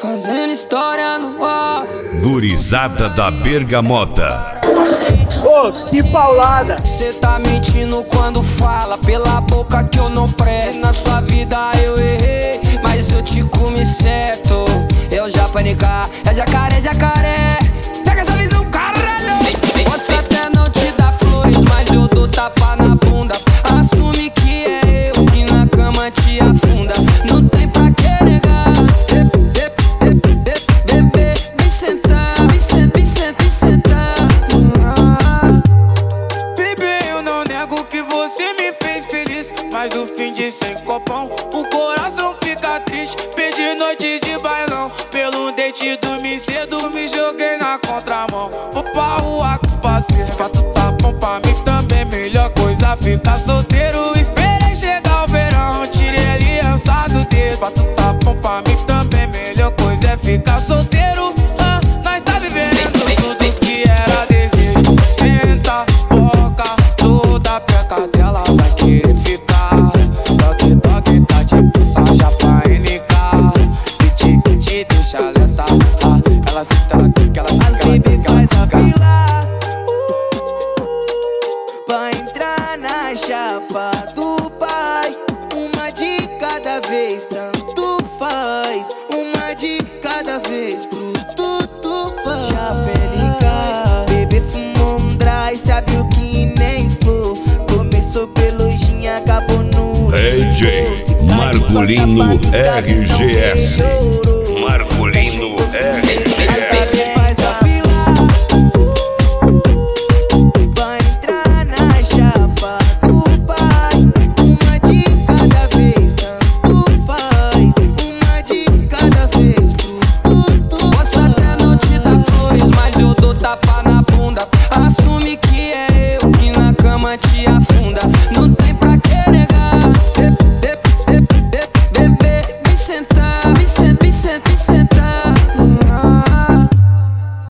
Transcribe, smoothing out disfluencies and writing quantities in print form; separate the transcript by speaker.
Speaker 1: Fazendo história no off.
Speaker 2: Gurizada da Bergamota.
Speaker 3: Ô, que paulada!
Speaker 1: Cê tá mentindo quando fala pela boca que eu não presto. Na sua vida eu errei, mas eu te comi certo. Eu já panicar, é jacaré, jacaré. Pega essa visão, caralho. Posso até não te dar flores, mas eu dou tapa na bunda. Assume que é eu que na cama te afunda. Não tem pra que negar. Vem sentar, vem sentar.
Speaker 4: Bebê, eu não nego que você me fez feliz, mas o fim de sem copão, o coração fica triste. Perdi noite de bailão, pelo date dormi cedo, me joguei na contramão. Vou pra rua com os parceiros, se fato tá bom pra mim também, melhor coisa ficar solteiro. Esperei chegar o verão, tirei a aliança do dedo. Se fato tá bom pra mim também, melhor coisa é ficar solteiro. Nós tá vivendo tudo que era desejo. Senta, boca, toda a peca dela vai querer ficar. Toque, toque, tá de passagem pra NK. Te deixa alerta. Ela senta, ela quica, ela quica.
Speaker 1: As baby faz a fila pra entrar na chapa do pai. Uma de cada vez, tanto faz. Uma de cada vez, pro tudo faz. Chapelica, bebê fumou um dry, sabe o que nem for. Começou pelo gin, acabou no
Speaker 2: DJ Marcolino RGS. Marcolino RGS.
Speaker 1: Faz a fila pra entrar na chapa do pai. Uma de cada vez, tanto faz. Uma de cada vez, pro tudo. Posso até não te dar flores, mas eu dou tapa na bunda. Assume que é eu que na cama te afunda. Não tem